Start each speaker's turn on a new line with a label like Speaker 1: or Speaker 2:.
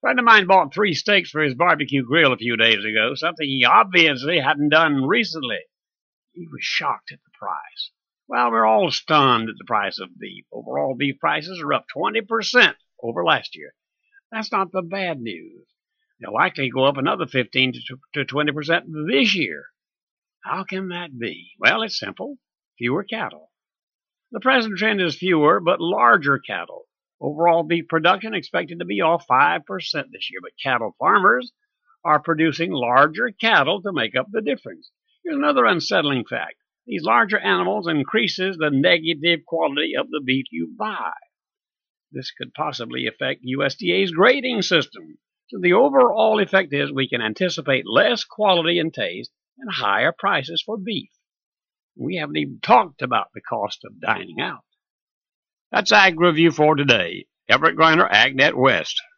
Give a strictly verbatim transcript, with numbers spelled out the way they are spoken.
Speaker 1: friend of mine bought three steaks for his barbecue grill a few days ago, something he obviously hadn't done recently. He was shocked at the price. Well, we're all stunned at the price of beef. Overall beef prices are up twenty percent over last year. That's not the bad news. They'll likely go up another fifteen to twenty percent this year. How can that be? Well, it's simple. Fewer cattle. The present trend is fewer but larger cattle. Overall beef production expected to be off five percent this year, but cattle farmers are producing larger cattle to make up the difference. Here's another unsettling fact. These larger animals increases the negative quality of the beef you buy. This could possibly affect U S D A's grading system. So the overall effect is we can anticipate less quality and taste and higher prices for beef. We haven't even talked about the cost of dining out. That's Ag Review for today. Everett Griner, AgNet West.